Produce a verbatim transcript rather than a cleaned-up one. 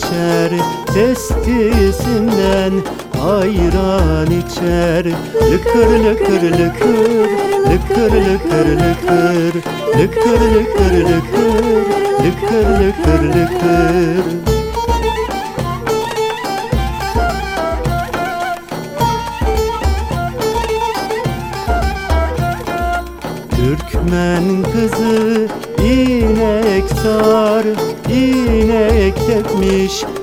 içer, testisinden ayran içer. Lıkır lıkır lıkır, lıkır lıkır lıkır, lıkır lıkır lıkır, lıkır lıkır lıkır. Türkmen kızı inek sar, inek tepmiş,